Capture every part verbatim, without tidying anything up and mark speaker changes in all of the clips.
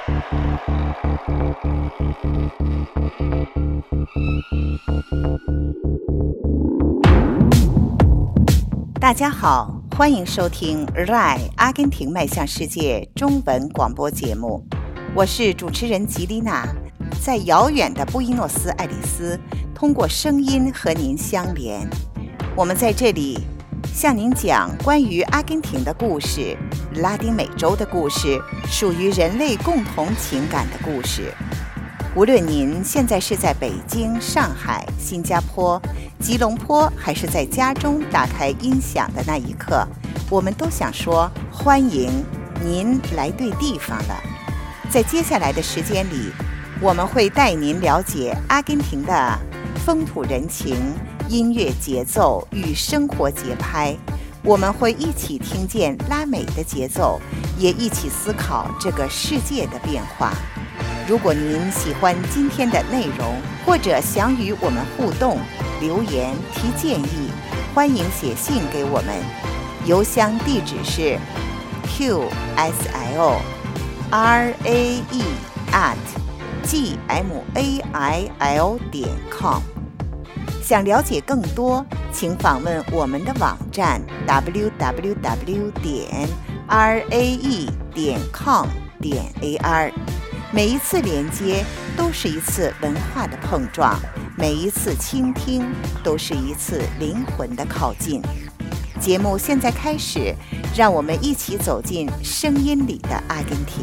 Speaker 1: 大家好，欢迎收听 R A I 阿根廷迈向世界中文广播节目，我是主持人吉丽娜，在遥远的布宜诺斯艾利斯，通过声音和您相连。我们在这里向您讲关于阿根廷的故事，拉丁美洲的故事，属于人类共同情感的故事。无论您现在是在北京、上海、新加坡、吉隆坡，还是在家中打开音响的那一刻，我们都想说欢迎您来对地方了。在接下来的时间里，我们会带您了解阿根廷的风土人情、音乐节奏与生活节拍。我们会一起听见拉美的节奏，也一起思考这个世界的变化。如果您喜欢今天的内容，或者想与我们互动、留言、提建议，欢迎写信给我们。邮箱地址是 q s l r a e at g m a i l 点 com。想了解更多，请访问我们的网站 w w w 点 r a e 点 com 点 a r。每一次连接都是一次文化的碰撞，每一次倾听都是一次灵魂的靠近。节目现在开始，让我们一起走进声音里的阿根廷。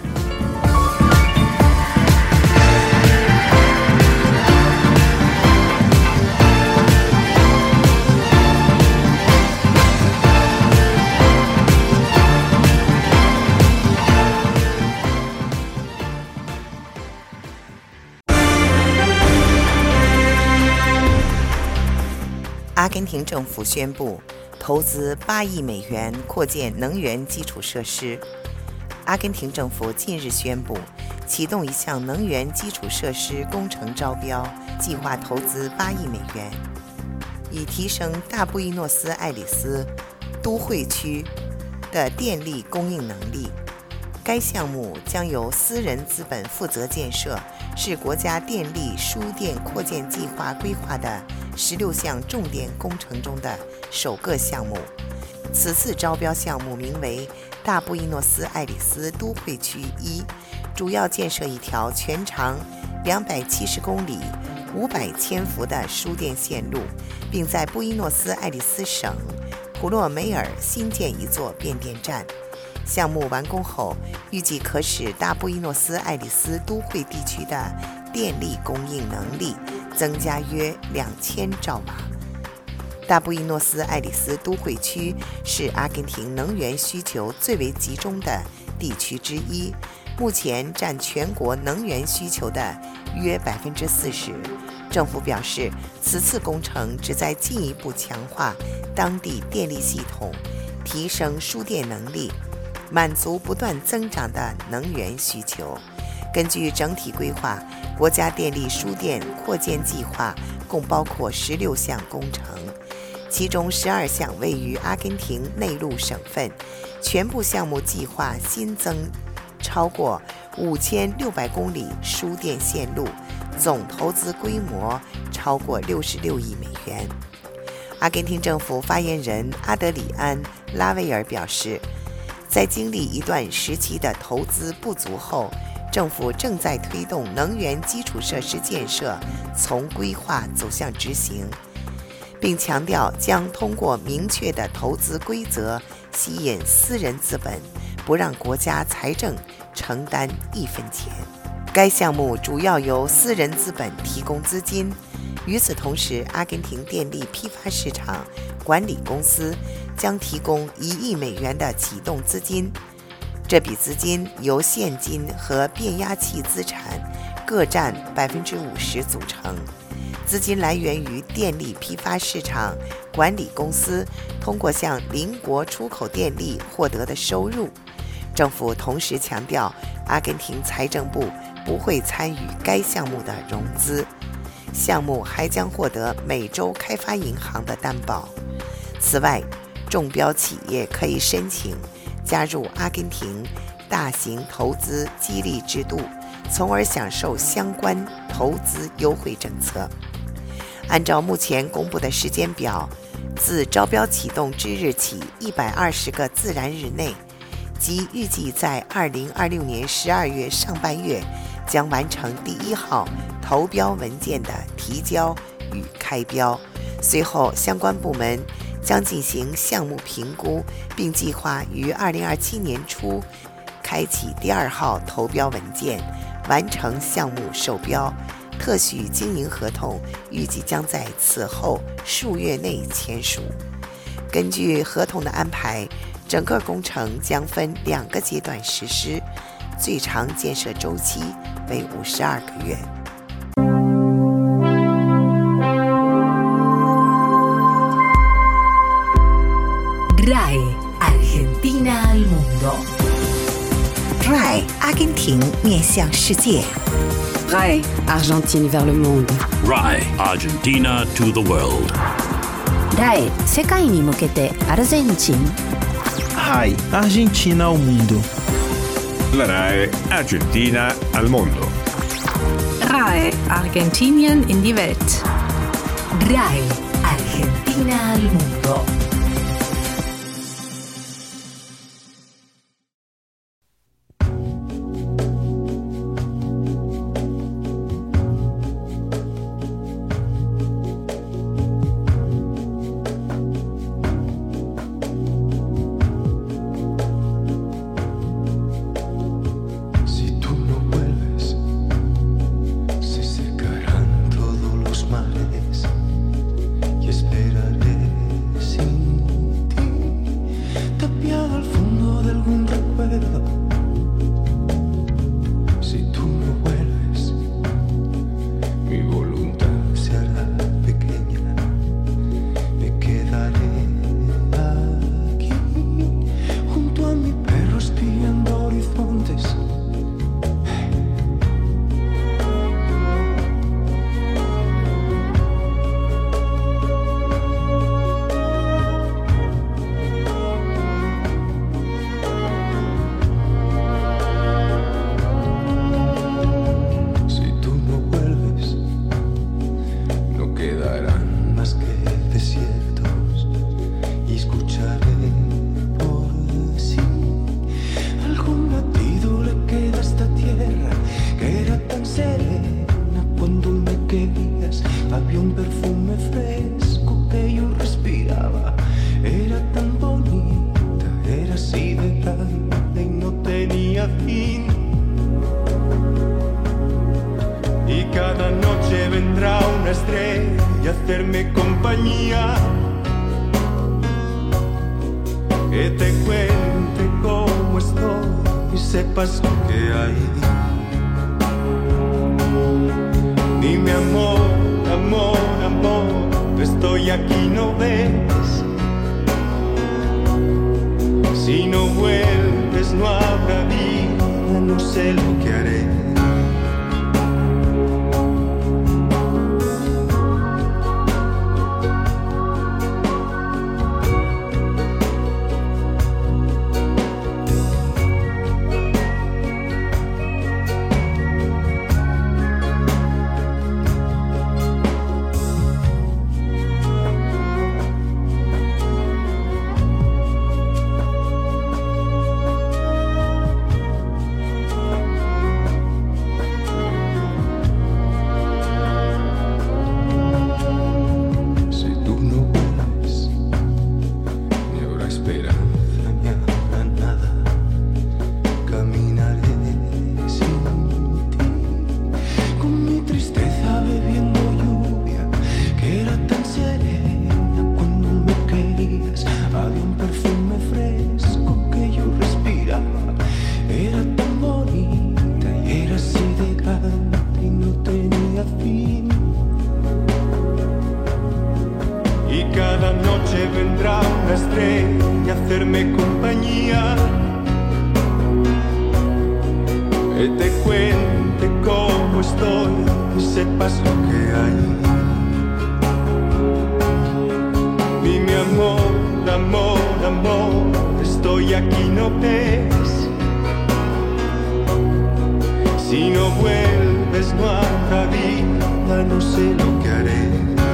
Speaker 1: 阿根廷政府宣布投资八亿美元扩建能源基础设施。阿根廷政府近日宣布启动一项能源基础设施工程招标，计划投资八亿美元，以提升大布宜诺斯艾利斯都会区的电力供应能力。该项目将由私人资本负责建设，是国家电力输电扩建计划规划的十六项重点工程中的首个项目。此次招标项目名为大布宜诺斯艾利斯都会区一，主要建设一条全长两百七十公里、五百千伏的输电线路，并在布宜诺斯艾利斯省普洛梅尔新建一座变电站。项目完工后，预计可使大布宜诺斯艾利斯都会地区的电力供应能力增加约两千兆瓦。大布宜诺斯艾利斯都会区是阿根廷能源需求最为集中的地区之一，目前占全国能源需求的约百分之四十。政府表示，此次工程旨在进一步强化当地电力系统，提升输电能力，满足不断增长的能源需求。根据整体规划，国家电力输电扩建计划共包括十六项工程，其中十二项位于阿根廷内陆省份，全部项目计划新增超过五千六百公里输电线路，总投资规模超过六十六亿美元。阿根廷政府发言人阿德里安·拉威尔表示，在经历一段时期的投资不足后，政府正在推动能源基础设施建设从规划走向执行，并强调将通过明确的投资规则吸引私人资本，不让国家财政承担一分钱。该项目主要由私人资本提供资金，与此同时，阿根廷电力批发市场管理公司将提供一亿美元的启动资金。这笔资金由现金和变压器资产各占百分之五十组成。资金来源于电力批发市场管理公司通过向邻国出口电力获得的收入。政府同时强调，阿根廷财政部不会参与该项目的融资。项目还将获得美洲开发银行的担保。此外，中标企业可以申请加入阿根廷大型投资激励制度，从而享受相关投资优惠政策。按照目前公布的时间表，自招标启动之日起一百二十个自然日内，即预计在二零二六年十二月上半月将完成第一号投标文件的提交与开标。随后相关部门将进行项目评估，并计划于二零二七年初开启第二号投标文件，完成项目授标。特许经营合同预计将在此后数月内签署。根据合同的安排，整个工程将分两个阶段实施，最长建设周期为五十二个月。
Speaker 2: R A E Argentina al mundo.
Speaker 1: R A E 阿根廷面向世界。
Speaker 3: R A E Argentine vers le monde.
Speaker 4: R A E Argentina to the world.
Speaker 2: R A E 世界に向けてアルゼンチン。
Speaker 5: R A E Argentina ao mundo.
Speaker 6: R A E Argentina al mundo.
Speaker 7: R A E Argentinien in die Welt.
Speaker 2: R A E Argentina al mundo.
Speaker 8: hacerme compañía, que te cuente cómo estoy y sepas lo que hay. Dime amor, amor, amor, estoy aquí, ¿no ves? Si no vuelves no habrá vida, no sé lo que haré. Vendrá una estrella a hacerme compañía, que te cuente cómo estoy y sepas lo que hay. Dime amor, amor, amor, estoy aquí, ¿no ves? vida no sé lo que haré.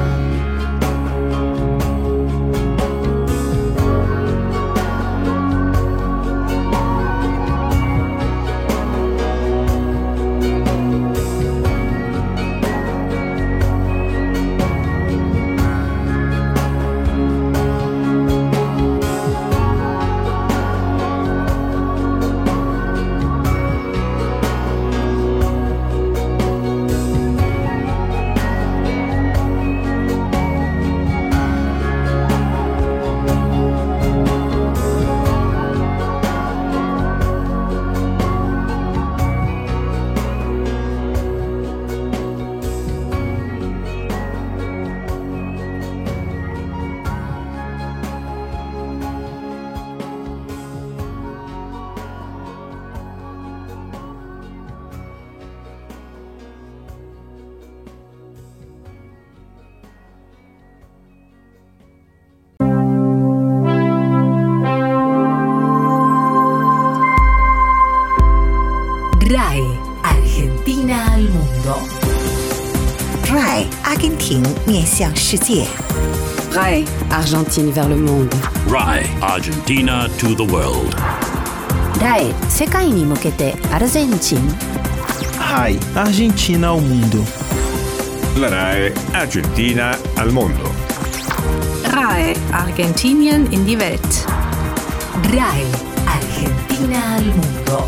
Speaker 2: R A E Argentina al mundo.
Speaker 1: R A E 阿根廷面向世界。
Speaker 3: R A E Argentine vers le monde.
Speaker 4: R A E Argentina to the world.
Speaker 9: R A E 世界に向けてアルゼンチン。
Speaker 5: R A E Argentina ao mundo.
Speaker 6: La R A E Argentina al mondo.
Speaker 7: R A E Argentinien in die Welt.
Speaker 2: R A E Argentina al mundo.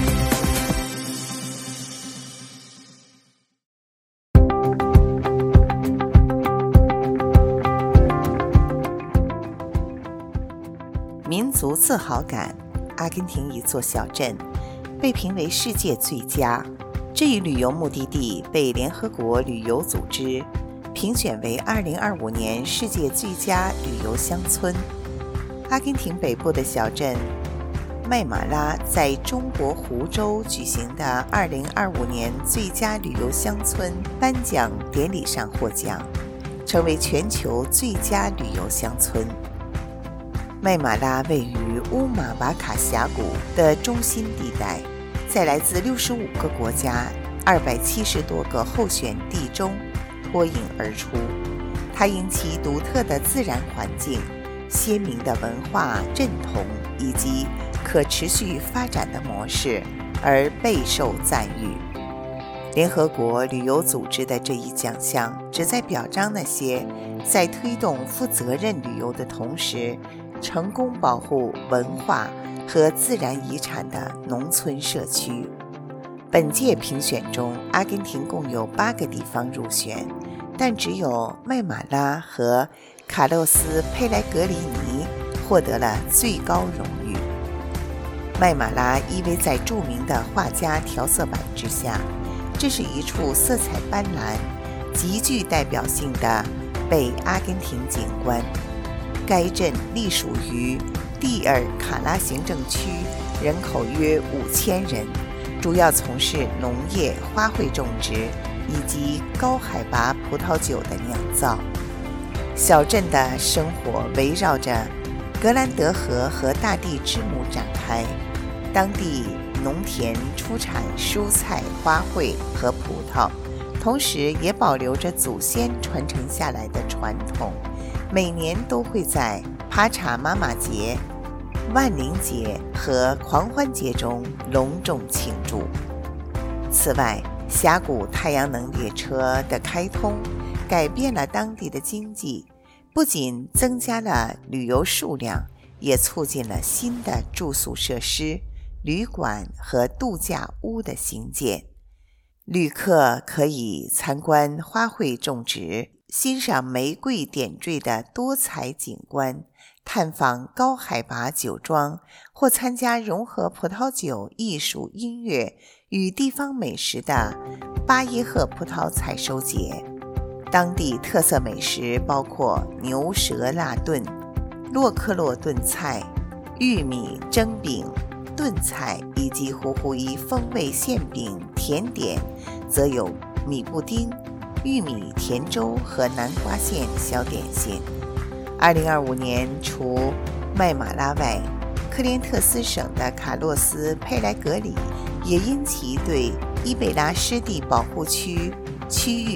Speaker 1: 《民族自豪感》，阿根廷一座小镇被评为世界最佳。这一旅游目的地被联合国旅游组织评选为二零二五年世界最佳旅游乡村。阿根廷北部的小镇麦马拉在中国湖州举行的二零二五年最佳旅游乡村颁奖典礼上获奖，成为全球最佳旅游乡村。麦马拉位于乌马瓦卡峡谷的中心地带，在来自六十五个国家、二百七十多个候选地中脱颖而出。它因其独特的自然环境、鲜明的文化认同以及可持续发展的模式而备受赞誉。联合国旅游组织的这一奖项旨在表彰那些在推动负责任旅游的同时，成功保护文化和自然遗产的农村社区。本届评选中，阿根廷共有八个地方入选，但只有麦马拉和卡洛斯佩莱格里尼获得了最高荣誉。麦马拉依偎在著名的画家调色板之下，这是一处色彩斑斓、极具代表性的北阿根廷景观。该镇隶属于蒂尔卡拉行政区，人口约五千人，主要从事农业、花卉种植以及高海拔葡萄酒的酿造。小镇的生活围绕着格兰德河和大地之母展开，当地农田出产蔬菜、花卉和葡萄，同时也保留着祖先传承下来的传统，每年都会在帕查妈妈节、万灵节和狂欢节中隆重庆祝。此外，峡谷太阳能列车的开通改变了当地的经济，不仅增加了旅游数量，也促进了新的住宿设施、旅馆和度假屋的兴建。旅客可以参观花卉种植，欣赏玫瑰点缀的多彩景观，探访高海拔酒庄，或参加融合葡萄酒、艺术、音乐与地方美食的巴耶赫葡萄采收节。当地特色美食包括牛舌辣炖、洛克洛炖菜、玉米蒸饼、炖菜以及胡胡伊风味馅饼。甜点则有米布丁、玉米甜粥和南瓜馅小点心。二零二五年，除麦马拉外，科连特斯省的卡洛斯佩莱格里也因其对伊贝拉湿地保护区区域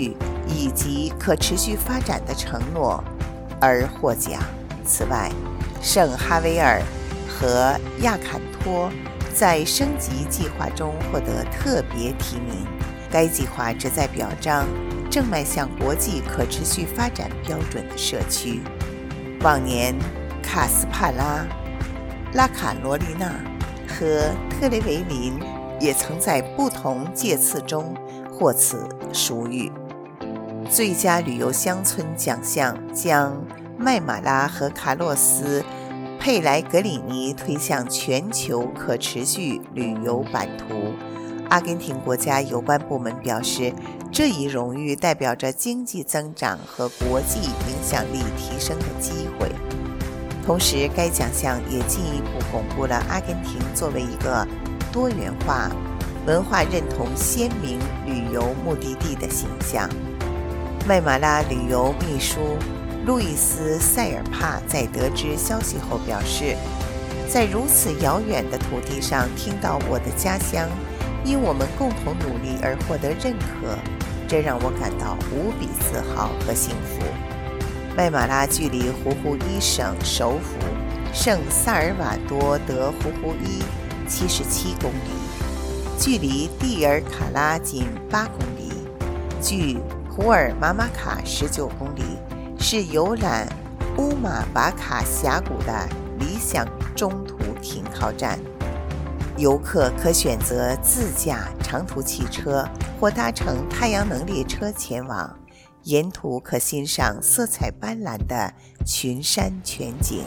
Speaker 1: 以及可持续发展的承诺而获奖。此外，圣哈维尔和亚坎托在升级计划中获得特别提名，该计划旨在表彰正迈向国际可持续发展标准的社区。往年，卡斯帕拉、拉卡罗丽娜和特雷维林也曾在不同届次中获此殊誉。最佳旅游乡村奖项将麦马拉和卡洛斯佩莱格里尼推向全球可持续旅游版图。阿根廷国家有关部门表示，这一荣誉代表着经济增长和国际影响力提升的机会。同时，该奖项也进一步巩固了阿根廷作为一个多元化、文化认同鲜明旅游目的地的形象。麦马拉旅游秘书路易斯·塞尔帕在得知消息后表示，在如此遥远的土地上听到我的家乡因我们共同努力而获得认可，这让我感到无比自豪和幸福。麦马拉距离胡胡伊省首府圣萨尔瓦多德胡胡伊七十七公里，距离蒂尔卡拉仅八公里，距胡尔马马卡十九公里，是游览乌马瓦卡峡谷的理想中途停靠站。游客可选择自驾长途汽车或搭乘太阳能列车前往，沿途可欣赏色彩斑斓的群山全景。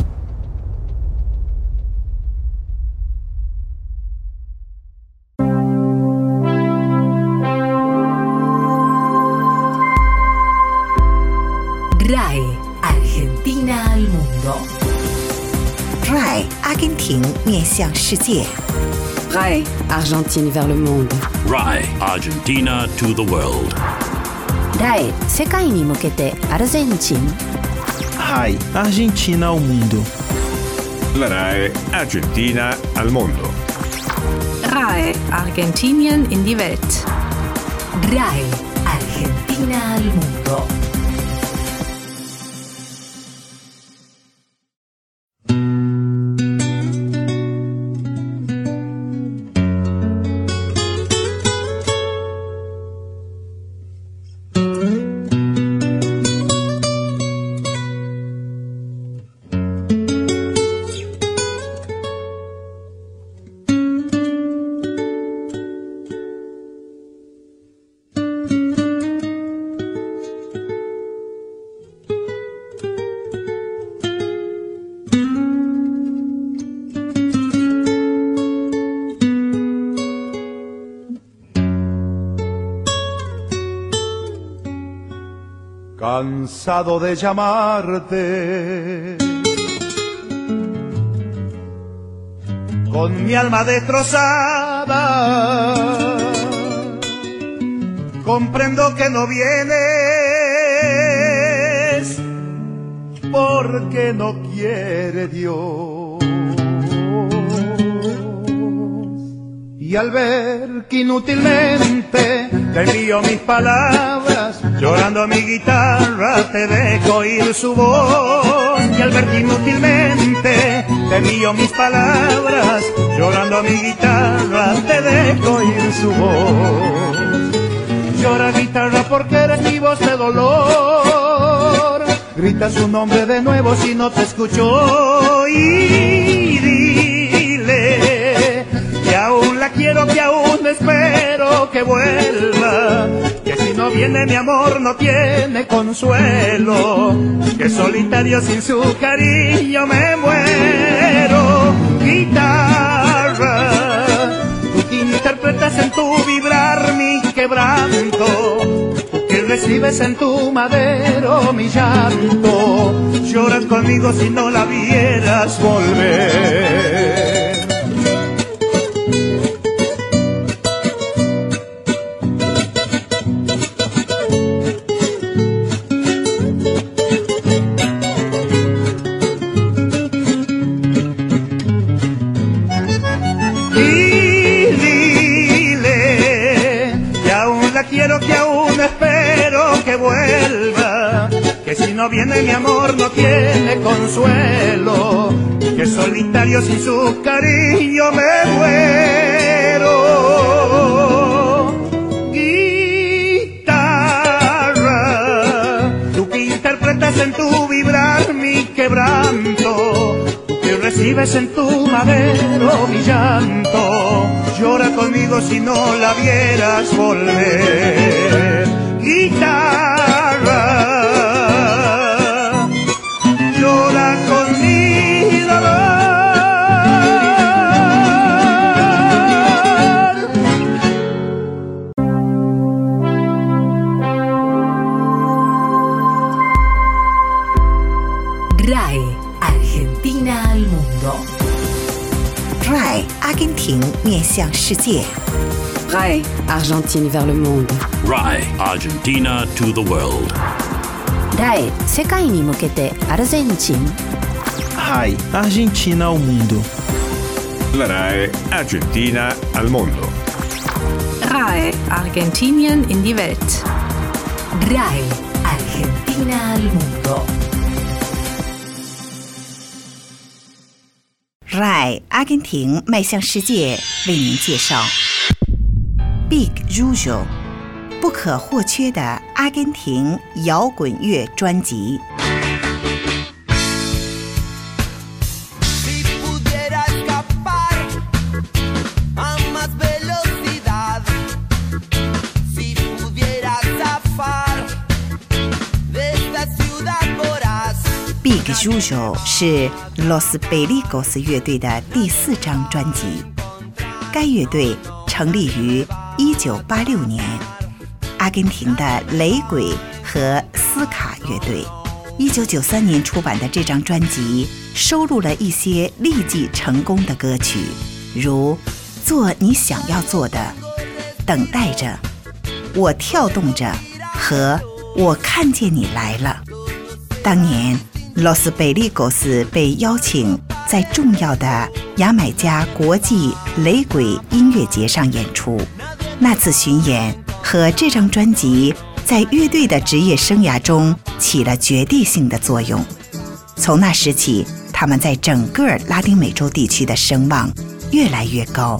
Speaker 2: R A I Argentina al mundo。
Speaker 1: R A I 阿根廷面向世界。
Speaker 3: R A I Argentine vers le monde。
Speaker 4: R A I Argentina to the world。
Speaker 9: R A I 世界に向けてアルゼンチン。
Speaker 5: R A I Argentina ao mundo。
Speaker 6: La R A I Argentina al mundo.
Speaker 7: R A I Argentinien in die Welt.
Speaker 2: R A I Argentina al mundo。
Speaker 8: Cansado de llamarte, con mi alma destrozada, comprendo que no vienes porque no quiere Dios. Y al ver que inútilmente te envío mis palabras, llorando mi guitarra te dejo oír su voz. Y al ver que inútilmente te envío mis palabras, llorando mi guitarra te dejo oír su voz. Llora guitarra porque eres mi voz de dolor, grita su nombre de nuevo si no te escuchó. Y dile que aún la quiero, que aún espero que vuelva, que si no viene mi amor no tiene consuelo, que solitario sin su cariño me muero. Guitarra, tú que interpretas en tu vibrar mi quebranto, tú que recibes en tu madero mi llanto, lloras conmigo si no la vieras volver. Quiero, que aún espero no viene mi amor no tiene consuelo, que solitario sin su cariño me muero. Guitarra, tú que interpretas en tu vibrar mi quebranto, tú que recibes en tu madero mi llanto, llora conmigo si no la vieras volver. Guitarra, llora con mi dolor.
Speaker 2: R A E Argentina al mundo.
Speaker 1: R A E 阿根廷面向世界。
Speaker 3: R A E Argentine vers le monde.
Speaker 4: R A E Argentina to the world.
Speaker 9: R A E 世界に向けてアルゼンチン。
Speaker 5: R A E Argentina ao mundo.
Speaker 6: La R A E Argentina al mondo.
Speaker 7: R A E Argentinien in die Welt.
Speaker 2: R A E Argentina al mundo.
Speaker 1: R A E 阿根廷迈向世界为您介绍 Big Rujo 不可或缺的阿根廷摇滚乐专辑。Big Rujo 是 Los Pericos 乐队的第四张专辑。该乐队成立于一九八六年，阿根廷的雷鬼和斯卡乐队。一九九三年出版的这张专辑收录了一些立即成功的歌曲，如《做你想要做的》、《等待着》、《我跳动着》和《我看见你来了》。当年Los Pericos 被邀请在重要的牙买加国际雷鬼音乐节上演出。那次巡演和这张专辑在乐队的职业生涯中起了决定性的作用。从那时起，他们在整个拉丁美洲地区的声望越来越高。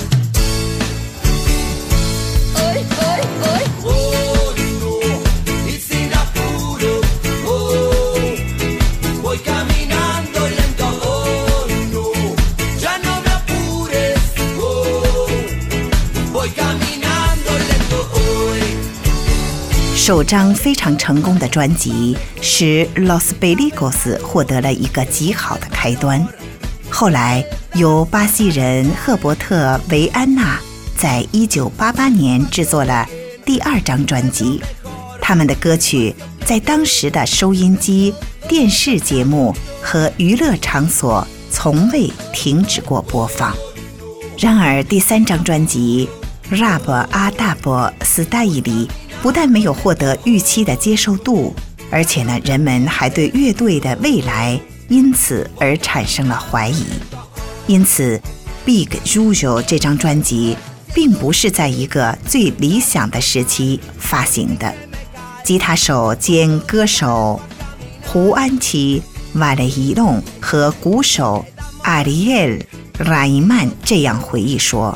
Speaker 1: 首张非常成功的专辑使 Los Pericos 获得了一个极好的开端。后来由巴西人赫伯特·维安纳在一九八八年制作了第二张专辑，他们的歌曲在当时的收音机、电视节目和娱乐场所从未停止过播放。然而第三张专辑 Rap a Dub Style不但没有获得预期的接受度，而且呢，人们还对乐队的未来因此而产生了怀疑。因此 Big Rujo 这张专辑并不是在一个最理想的时期发行的。吉他手兼歌手胡安奇·瓦雷伊隆和鼓手阿里埃尔·拉伊曼这样回忆说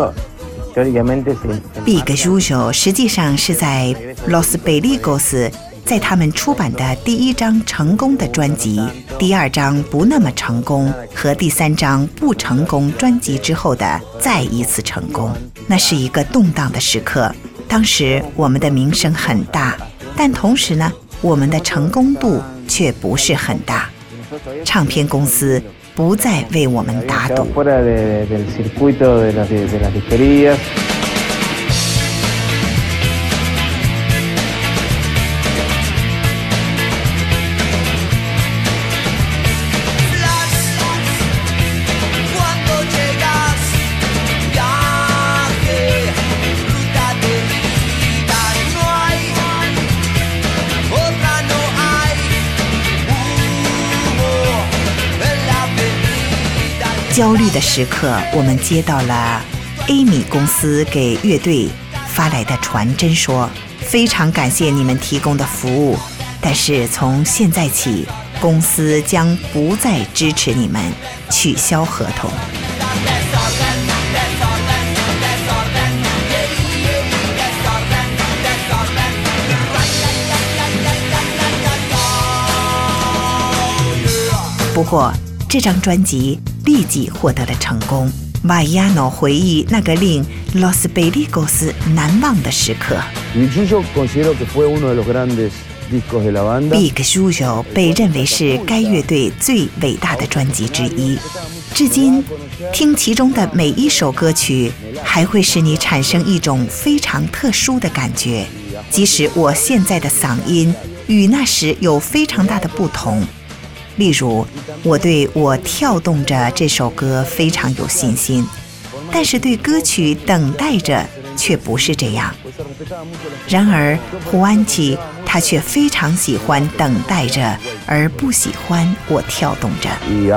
Speaker 1: ，Big Rujo 实际上是在 Los Pericos 在他们出版的第一张成功的专辑、第二张不那么成功和第三张不成功专辑之后的再一次成功。那是一个动荡的时刻，当时我们的名声很大，但同时呢，我们的成功度却不是很大。唱片公司不再为我们打赌。焦虑的时刻，我们接到了 A 米公司给乐队发来的传真，说非常感谢你们提供的服务， 但是从现在起，公司将不再支持你们，取消合同。不过，这张专辑立即获得了成功。Vallano 回忆那个令 Los Pericos 难忘的时刻。Big Suyo 被认为是该乐队最伟大的专辑之一，至今听其中的每一首歌曲，还会使你产生一种非常特殊的感觉，即使我现在的嗓音与那时有非常大的不同。例如，我对我跳动着这首歌非常有信心，但是对歌曲等待着却不是这样。然而胡安琪他却非常喜欢等待着，而不喜欢我跳动着。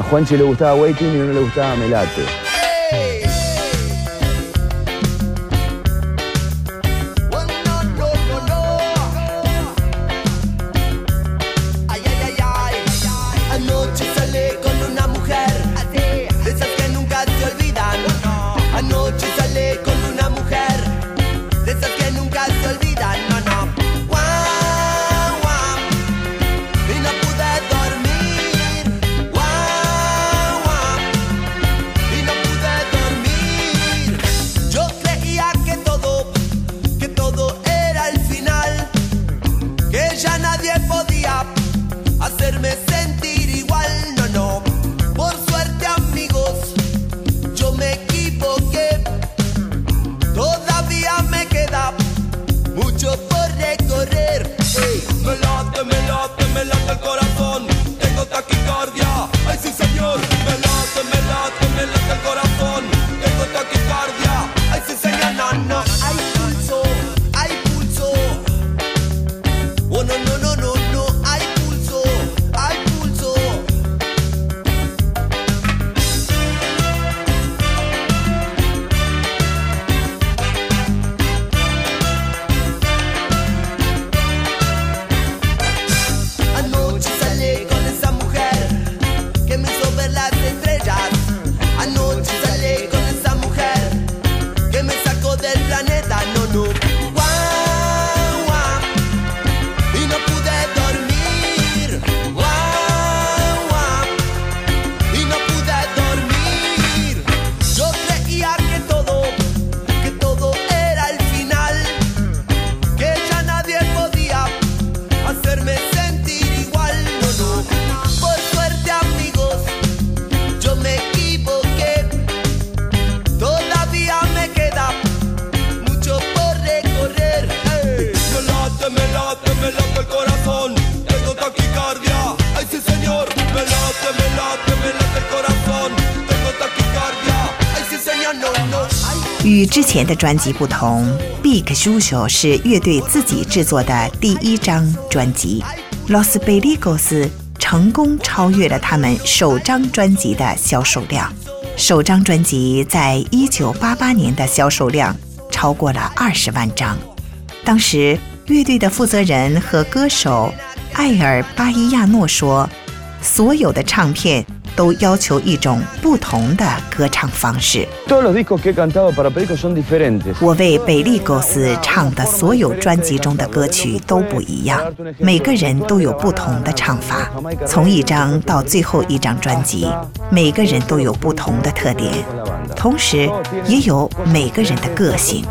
Speaker 1: 与之前的专辑不同， Big Suyo 是乐队自己制作的第一张专辑， Los Pericos 成功超越了他们首张专辑的销售量。首张专辑在一九八八年的销售量超过了二十万张。当时乐队的负责人和歌手艾尔巴伊亚诺说，所有的唱片都要求一种不同的歌唱方式。我为北利狗斯唱的所有专辑中的歌曲都不一样，每个人都有不同的唱法，从一张到最后一张专辑，每个人都有不同的特点，同时也有每个人的个性。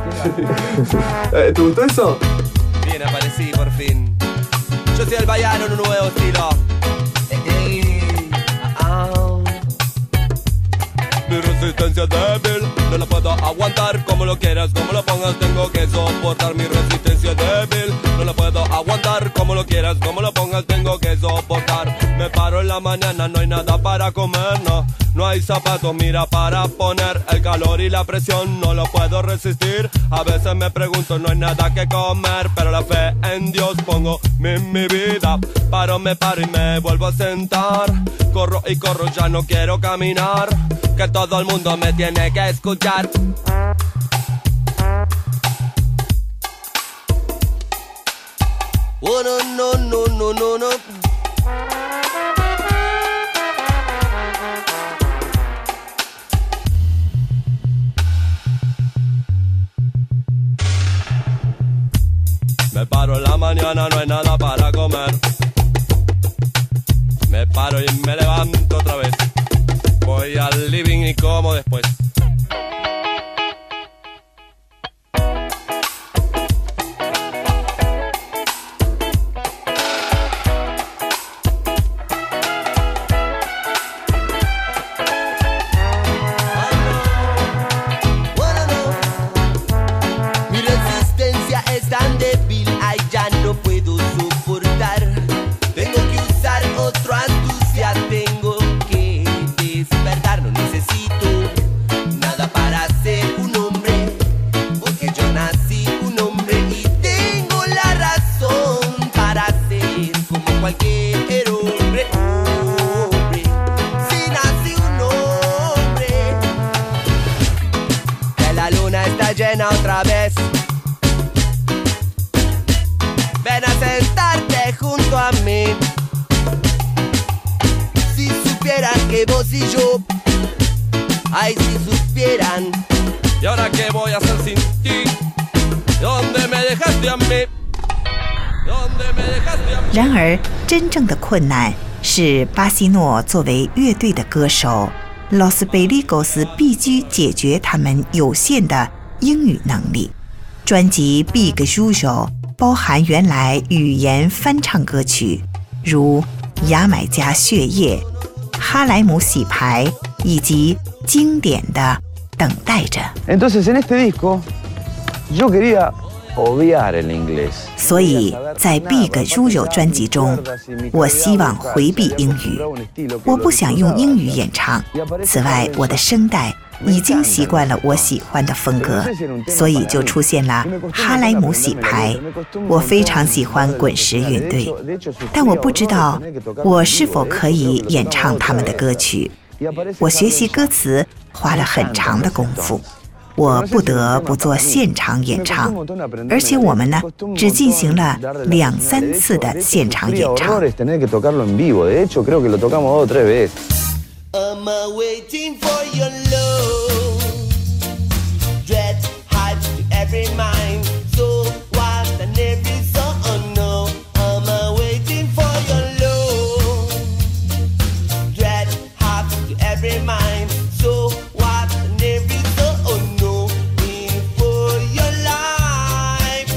Speaker 10: Mi resistencia débil, no la puedo aguantar. Como lo quieras, como lo pongas, tengo que soportar. Mi resistencia débil, no la puedo aguantar. Como lo quieras, como lo pongas, tengo que soportar. Me paro en la mañana, no hay nada para comer, no. No hay zapatos, mira, para poner. El calor y la presión no lo puedo resistir. A veces me pregunto, no hay nada que comer, pero la fe en Dios pongo en mi vida. Paro, me paro y me vuelvo a sentar. Corro y corro, ya no quiero caminar. Que todo el mundo me tiene que escuchar. Oh no no no no no no. Me paro en la mañana, no hay nada para comer. Me paro y me levanto otra vez. Voy al living y como después. Otra vez, ven a sentarte junto a mí. Si supieran que vos y yo, ay, si supieran. ¿Y ahora qué voy a hacer sin ti? ¿Dónde me dejaste a mí? ¿Dónde me dejaste a mí?
Speaker 1: 然而，真正的困难是巴西诺作为乐队的歌手，Los Pericos必须解决他们有限的英语能力。专辑《Big Juju》包含原来语言翻唱歌曲，如《牙买加血液》、《哈莱姆洗牌》以及经典的《等待着》。
Speaker 11: Entonces en este disco yo quería obviar el inglés。
Speaker 1: 所以在《Big Juju》专辑中，我希望回避英语，我不想用英语演唱。此外，我的声带已经习惯了我喜欢的风格，所以就出现了哈莱姆洗牌。我非常喜欢滚石乐队，但我不知道我是否可以演唱他们的歌曲。我学习歌词花了很长的功夫，我不得不做现场演唱，而且我们呢只进行了两三次的现场演唱。
Speaker 10: I'm waiting for your love. Dread hides to every mind. So what and every song no. I'm waiting for your love. Dread hides to every mind. So what and every song no. In for your life.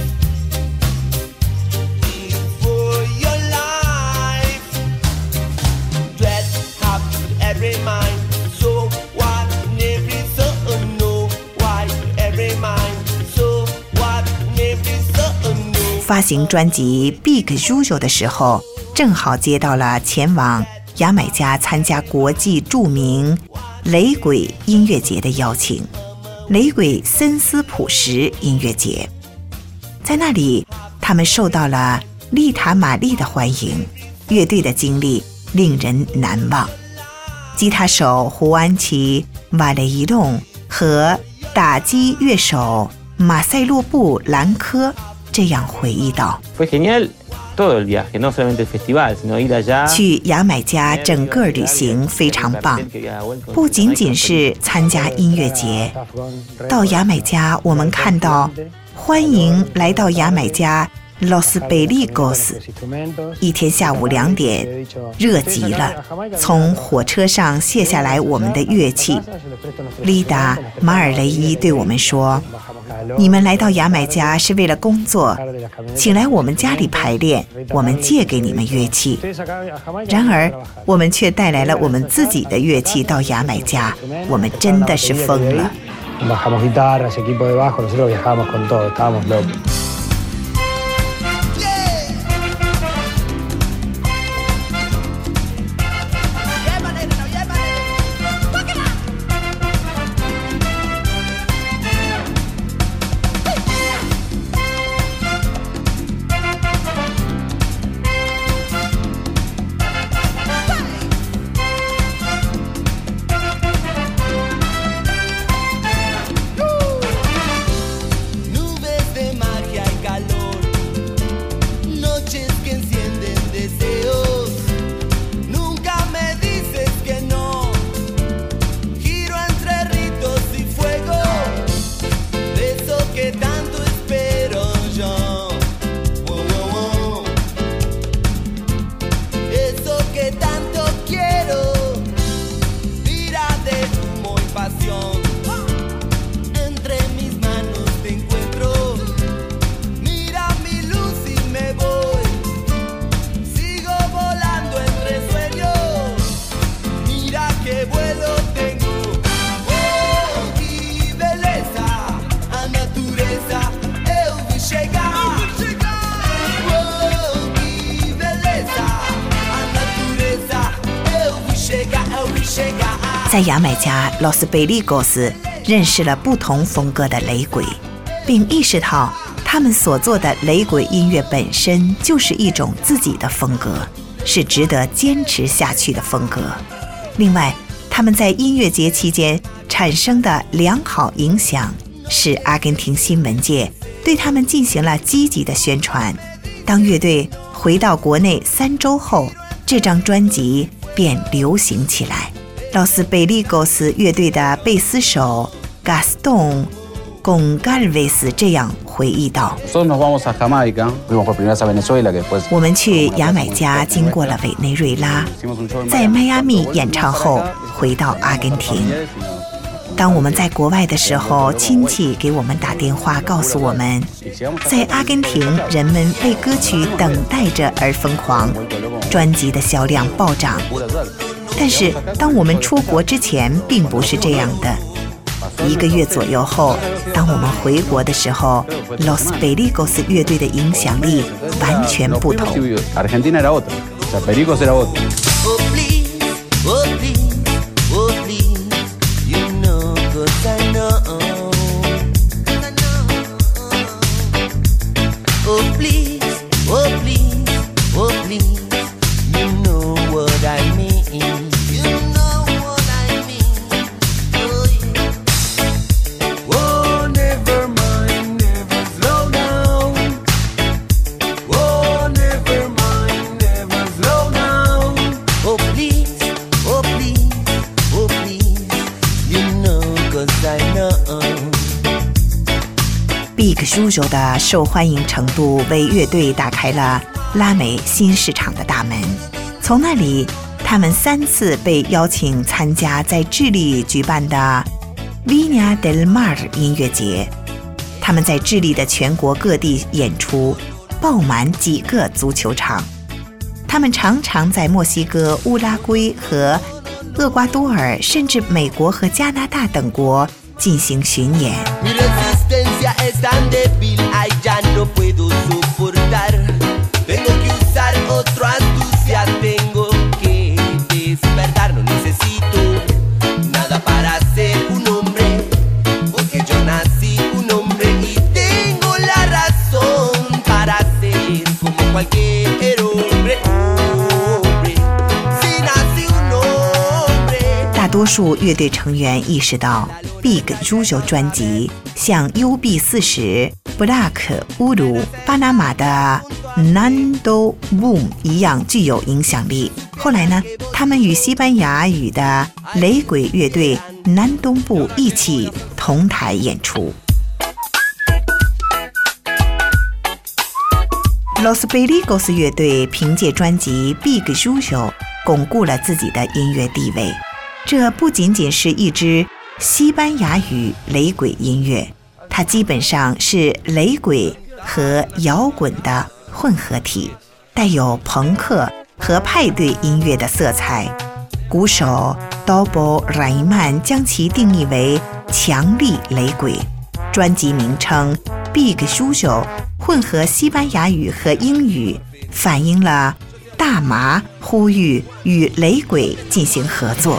Speaker 10: In for your life. Dread hides to every mind. So what in every soul know. Why every mind. So what in every soul know.
Speaker 1: 发行专辑《Big Juju》的时候，正好接到了前往牙买加参加国际著名雷鬼音乐节的邀请——雷鬼森斯普什音乐节。在那里，他们受到了丽塔玛丽的欢迎，乐队的经历令人难忘。吉他手胡安奇·瓦雷伊隆和打击乐手马塞洛布·兰科这样回忆道：去牙买加整个旅行非常棒，不仅仅是参加音乐节。到牙买加，我们看到欢迎来到牙买加 Los Pericos。 一天下午两点，热极了，从火车上卸下来我们的乐器。丽达·马尔雷伊对我们说：你们来到牙买加是为了工作，请来我们家里排练，我们借给你们乐器。然而我们却带来了我们自己的乐器到牙买加，我们真的是疯了。
Speaker 10: Nubes de magia
Speaker 1: 在牙买加 Los Pericos 认识了不同风格的雷鬼，并意识到他们所做的雷鬼音乐本身就是一种自己的风格，是值得坚持下去的风格。另外，他们在音乐节期间产生的良好影响，使阿根廷新闻界对他们进行了积极的宣传。当乐队回到国内三周后，这张专辑便流行起来。Los Pericos 乐队的贝斯手 Gastón Gonçalves 这样回忆道：我们去牙买加，经过了委内瑞拉，在迈阿密演唱后回到阿根廷。当我们在国外的时候，亲戚给我们打电话告诉我们，在阿根廷人们为歌曲等待着而疯狂，专辑的销量暴涨。但是当我们出国之前并不是这样的。一个月左右后，当我们回国的时候， Los Pericos 乐队的影响力完全不同。Big Juju 的受欢迎程度为乐队打开了拉美新市场的大门。从那里，他们三次被邀请参加在智利举办的 Viña del Mar 音乐节。他们在智利的全国各地演出，爆满几个足球场。他们常常在墨西哥、乌拉圭和厄瓜多尔，甚至美国和加拿大等国进行巡演。大多数乐队成员意识到 Big Juju 专辑像 U B 四十、Black、乌鲁、巴拿马的 Nando Boom 一样具有影响力。后来呢，他们与西班牙语的雷鬼乐队南东部一起同台演出。Los Pericos 乐队凭借专辑 Big Juju 巩固了自己的音乐地位。这不仅仅是一支西班牙语雷鬼音乐，它基本上是雷鬼和摇滚的混合体，带有朋克和派对音乐的色彩。鼓手 Double Rayman 将其定义为强力雷鬼。专辑名称 Big Juju 混合西班牙语和英语，反映了大麻呼吁与雷鬼进行合作。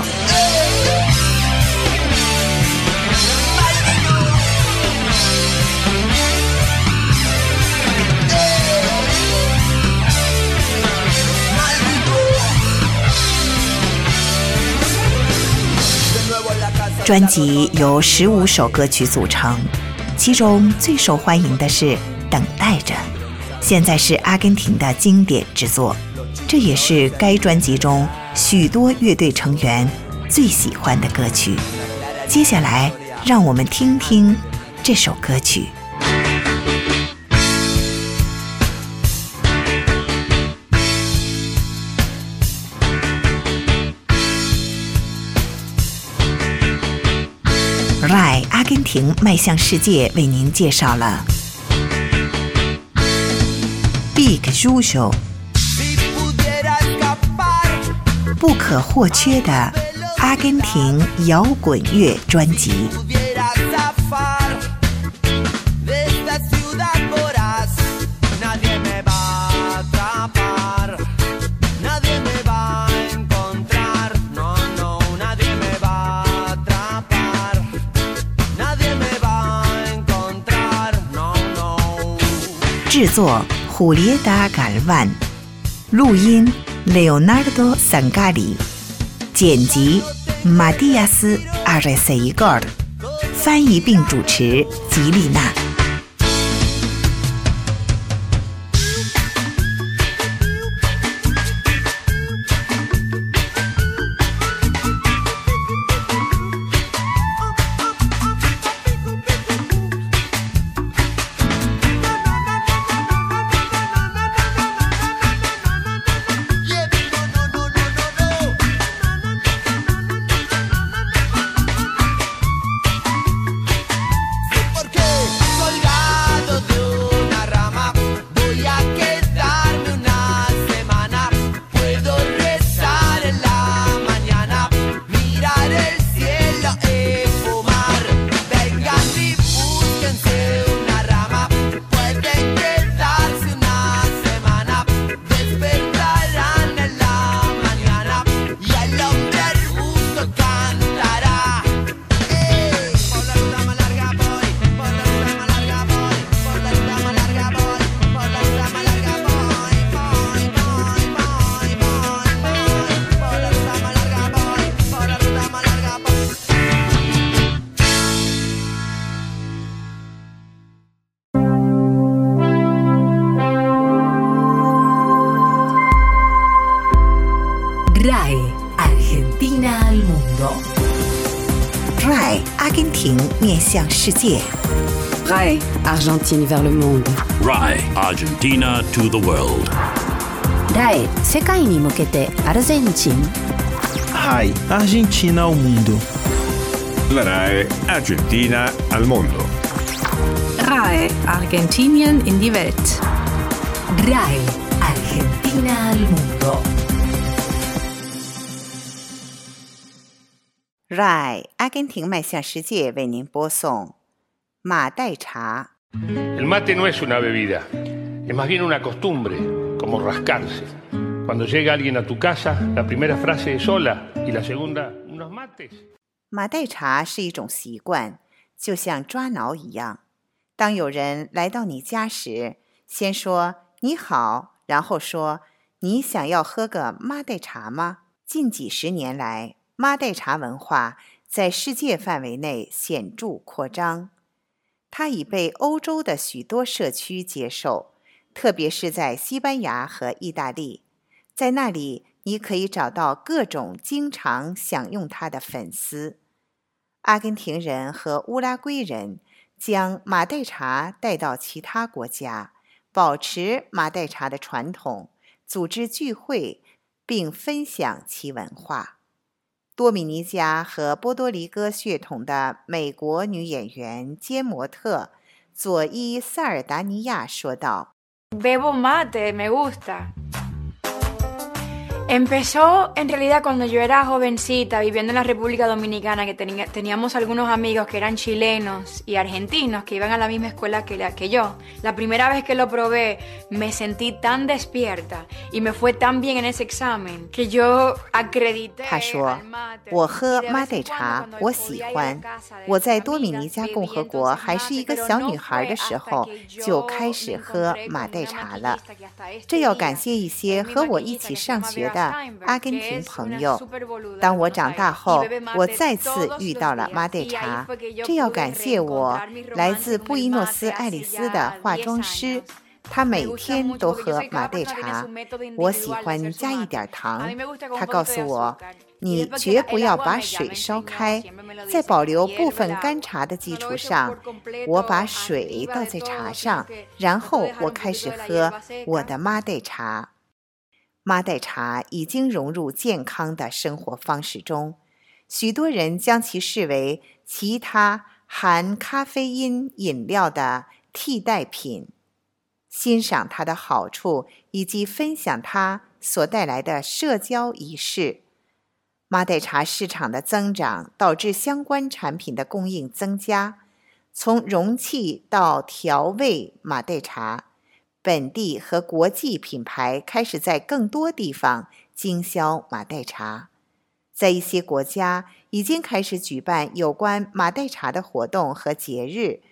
Speaker 1: 专辑由十五首歌曲组成，其中最受欢迎的是《等待着》，现在是阿根廷的经典之作，这也是该专辑中许多乐队成员最喜欢的歌曲。接下来，让我们听听这首歌曲。R A I 阿根廷迈向世界为您介绍了 Big Juju 不可或缺的阿根廷摇滚乐专辑。
Speaker 10: Nadie me va a encontrar, no, no, nadie me va
Speaker 1: 制作胡列达·嘎尔万，录音 Leonardo Sangari， 剪辑马蒂亚斯·阿瑞塞伊戈尔，翻译并主持吉丽娜。
Speaker 2: R A E Argentina al mundo.
Speaker 1: R A E 阿根廷面向世界。
Speaker 3: R A E Argentine vers le monde.
Speaker 4: R A E Argentina to the world.
Speaker 9: R A E 世界に向けてアルゼンチン。
Speaker 5: R A E Argentina ao mundo.
Speaker 6: La R A E Argentina al mondo.
Speaker 7: R A E Argentinien in die Welt.
Speaker 2: R A E Argentina al mundo.
Speaker 1: R A E 阿根廷迈向世界为您播送马黛茶。
Speaker 12: El mate no es una bebida, es más bien una costumbre, como rascarse. Cuando llega alguien a tu casa, la primera frase es hola y la segunda, unos mates.
Speaker 1: 马黛茶是一种习惯，就像抓挠一样。当有人来到你家时，先说你好，然后说你想要喝个马黛茶吗？近几十年来，马黛茶文化在世界范围内显著扩张，它已被欧洲的许多社区接受，特别是在西班牙和意大利。在那里，你可以找到各种经常享用它的粉丝。阿根廷人和乌拉圭人将马黛茶带到其他国家，保持马黛茶的传统，组织聚会，并分享其文化。多米尼加和波多黎各血统的美国女演员兼模特佐伊·萨尔达尼亚说道
Speaker 13: Bebo mate, me gusta. Empezó en realidad cuando yo era jovencita viviendo en la República Dominicana, que tenía, teníamos algunos amigos que eran chilenos y argentinos que iban a la misma escuela que, la, que yo. La primera vez que lo probé me sentí tan despierta y me fue tan bien en ese examen que yo acredité.
Speaker 1: 他说我喝马黛茶我喜欢，我在多米尼加共和国还是一个小女孩的时候就开始喝马黛茶了。这要感谢一些和我一起上学的阿根廷朋友。当我长大后，我再次遇到了马黛茶，这要感谢我来自布宜诺斯艾利斯的化妆师，他每天都喝马黛茶。我喜欢加一点糖，他告诉我，你绝不要把水烧开，在保留部分干茶的基础上，我把水倒在茶上，然后我开始喝我的马黛茶。马黛茶已经融入健康的生活方式中，许多人将其视为其他含咖啡因饮料的替代品。欣赏它的好处以及分享它所带来的社交仪式。马黛茶市场的增长导致相关产品的供应增加，从容器到调味马黛茶，本地和国际品牌开始在更多地方经销马黛茶。在一些国家已经开始举办有关马黛茶的活动和节日，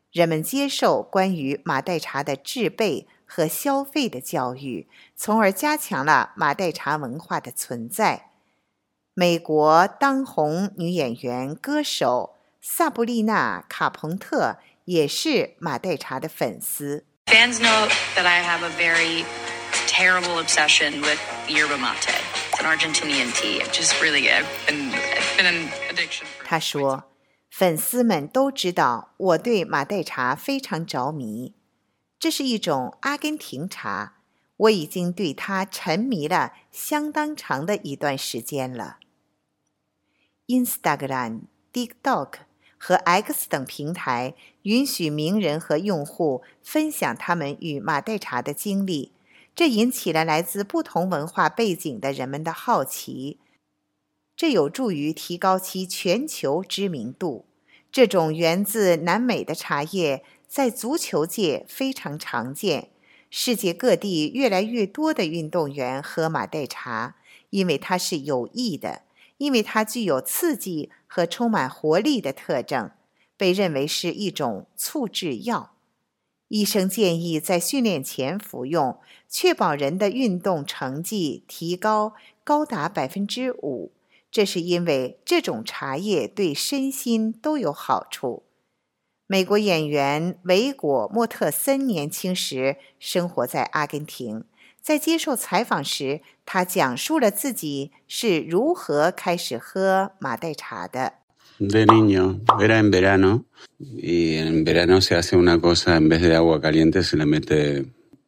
Speaker 1: 人们接受关于马黛茶的制备和消费的教育，从而加强了马黛茶文化的存在。美国当红女演员、歌手萨布丽娜·卡彭特也是马黛茶的粉丝。
Speaker 14: Fans know that I have a very terrible obsession with yerba mate. It's an Argentinian tea. I've just really, I've been, it's been an addiction.
Speaker 1: 他说，粉丝们都知道我对马黛茶非常着迷。这是一种阿根廷茶，我已经对它沉迷了相当长的一段时间了。Instagram、TikTok 和 X 等平台允许名人和用户分享他们与马黛茶的经历，这引起了来自不同文化背景的人们的好奇，这有助于提高其全球知名度。这种源自南美的茶叶在足球界非常常见，世界各地越来越多的运动员喝马黛茶，因为它是有益的，因为它具有刺激和充满活力的特征，被认为是一种促致药。医生建议在训练前服用，确保人的运动成绩提高高达 百分之五， 这是因为这种茶叶对身心都有好处。美国演员维果·莫特森年轻时生活在阿根廷，在接受采访时，他讲述了自己是如何开始喝马黛茶的。
Speaker 15: De niño, era en verano, y en verano se hace una cosa, en vez de agua caliente se le mete,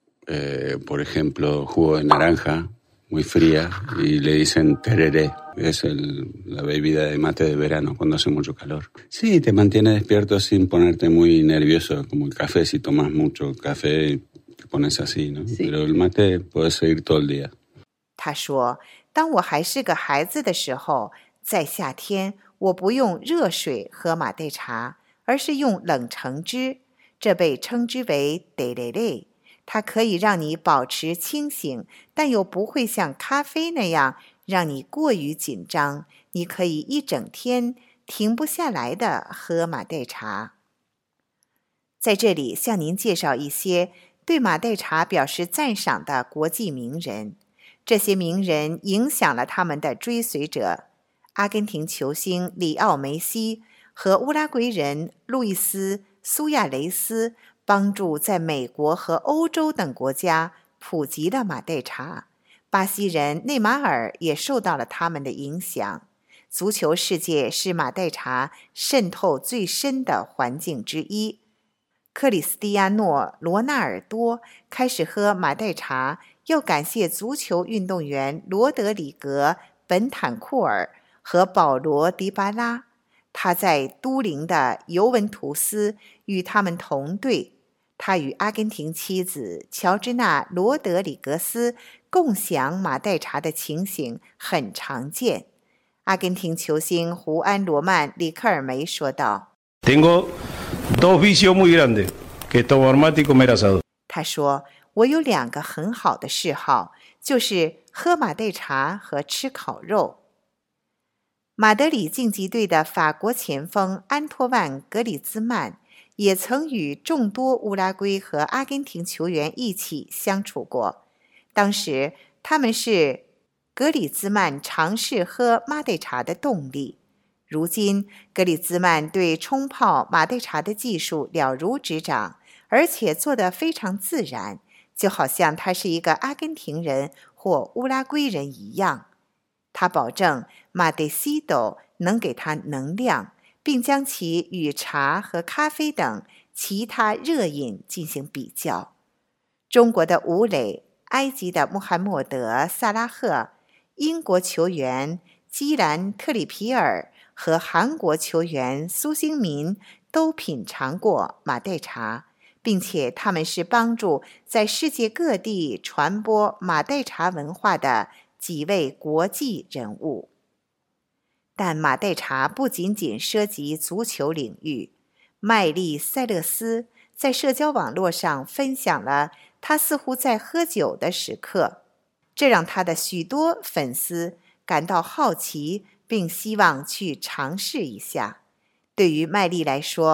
Speaker 15: eh, por ejemplo, jugo de naranja, muy fría, y le dicen tereré, es el, la bebida de mate de verano cuando hace mucho calor. Sí, te mantiene despierto sin ponerte muy nervioso, como el café, si tomas mucho café te pones así, ¿no? Sí. Pero el mate puedes seguir todo el día.
Speaker 1: 他说，当我还是个孩子的时候，在夏天我不用热水喝马黛茶，而是用冷橙汁，这被称之为 tereré， 它可以让你保持清醒，但又不会像咖啡那样让你过于紧张，你可以一整天停不下来地喝马黛茶。在这里向您介绍一些对马黛茶表示赞赏的国际名人，这些名人影响了他们的追随者。阿根廷球星里奥梅西和乌拉圭人路易斯·苏亚雷斯帮助在美国和欧洲等国家普及了马黛茶。巴西人内马尔也受到了他们的影响。足球世界是马黛茶渗透最深的环境之一。克里斯蒂亚诺·罗纳尔多开始喝马黛茶，要感谢足球运动员罗德里格·本坦库尔和保罗·迪巴拉。他在都灵的尤文图斯与他们同队，他与阿根廷妻子乔治娜·罗德里格斯共享马黛茶的情形很常见。阿根廷球星胡安·罗曼·里克尔梅说道
Speaker 16: Tengo dos vicios muy grandes, que tomar mate y comer asado。
Speaker 1: 他说，我有两个很好的嗜好，就是喝马黛茶和吃烤肉。马德里竞技队的法国前锋安托万·格里兹曼也曾与众多乌拉圭和阿根廷球员一起相处过，当时他们是格里兹曼尝试喝马黛茶的动力。如今格里兹曼对冲泡马黛茶的技术了如指掌，而且做得非常自然，就好像他是一个阿根廷人或乌拉圭人一样。他保证马黛西斗能给他能量，并将其与茶和咖啡等其他热饮进行比较。中国的吴磊、埃及的穆罕默德·萨拉赫、英国球员基兰·特里皮尔和韩国球员苏兴民都品尝过马黛茶，并且他们是帮助在世界各地传播马黛茶文化的几位国际人物。但马黛茶不仅仅涉及足球领域，麦丽·塞勒斯在社交网络上分享了他似乎在喝酒的时刻，这让他的许多粉丝感到好奇，并希望去尝试一下。对于麦丽来说，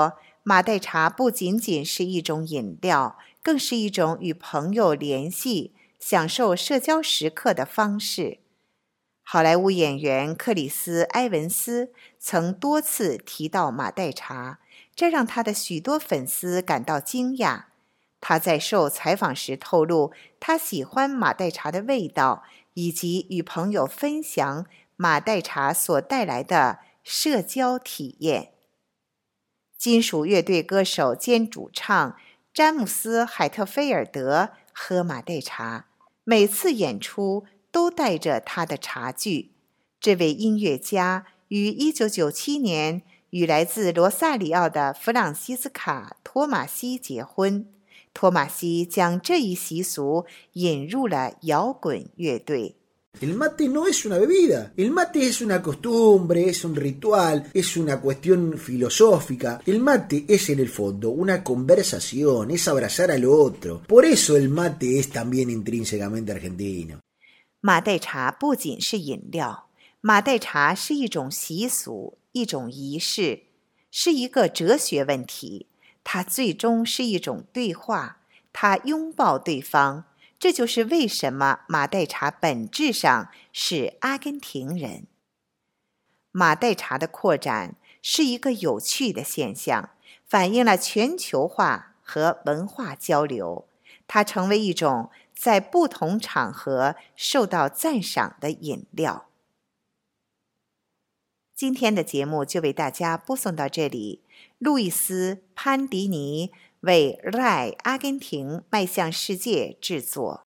Speaker 1: 马黛茶不仅仅是一种饮料，更是一种与朋友联系、享受社交时刻的方式。好莱坞演员克里斯·埃文斯曾多次提到马黛茶，这让他的许多粉丝感到惊讶。他在受采访时透露，他喜欢马黛茶的味道，以及与朋友分享马黛茶所带来的社交体验。金属乐队歌手兼主唱詹姆斯·海特菲尔德喝马黛茶，每次演出都带着他的茶具。这位音乐家于一九九七年与来自罗萨里奥的弗朗西斯卡·托马西结婚。托马西将这一习俗引入了摇滚乐队。
Speaker 17: El mate no es una bebida, el mate es una costumbre, es un ritual, es una cuestión filosófica. El mate es en el fondo una conversación, es abrazar al otro. Por eso el mate es también intrínsecamente argentino.
Speaker 1: 马黛茶不仅是饮料，马黛茶是一种习俗，一种仪式，是一个哲学问题。它最终是一种对话，它拥抱对方。这就是为什么马黛茶本质上是阿根廷人。马黛茶的扩展是一个有趣的现象，反映了全球化和文化交流。它成为一种在不同场合受到赞赏的饮料。今天的节目就为大家播送到这里。路易斯·潘迪尼为 R A I 阿根廷迈向世界制作。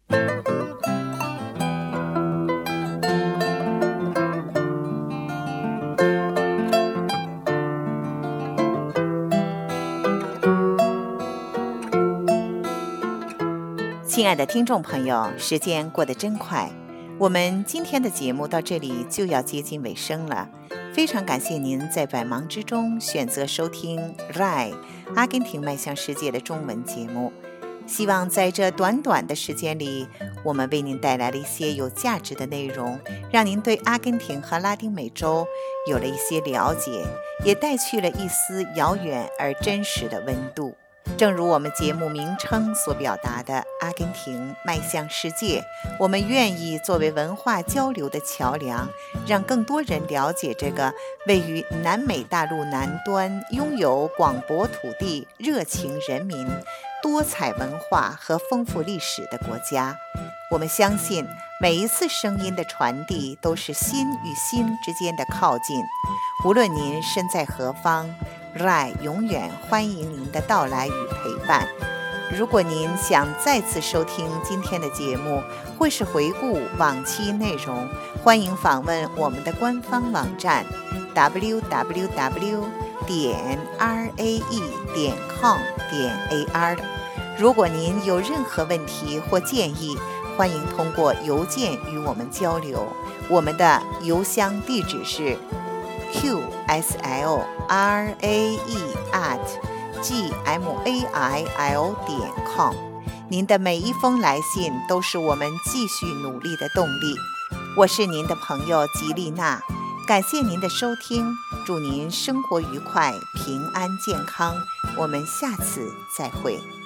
Speaker 1: 亲爱的听众朋友，时间过得真快，我们今天的节目到这里就要接近尾声了。非常感谢您在百忙之中选择收听 R A I 阿根廷迈向世界的中文节目。希望在这短短的时间里，我们为您带来了一些有价值的内容，让您对阿根廷和拉丁美洲有了一些了解，也带去了一丝遥远而真实的温度。正如我们节目名称所表达的，阿根廷迈向世界，我们愿意作为文化交流的桥梁，让更多人了解这个位于南美大陆南端、拥有广博土地、热情人民、多彩文化和丰富历史的国家。我们相信每一次声音的传递都是心与心之间的靠近，无论您身在何方，R A I 永远欢迎您的到来与陪伴。如果您想再次收听今天的节目，或是回顾往期内容，欢迎访问我们的官方网站 double-u double-u double-u 点 r a e 点 com 点 a r。如果您有任何问题或建议，欢迎通过邮件与我们交流。我们的邮箱地址是q s l r a e at g m a i l 点 com。 您的每一封来信都是我们继续努力的动力。我是您的朋友吉丽娜，感谢您的收听，祝您生活愉快、平安健康，我们下次再会。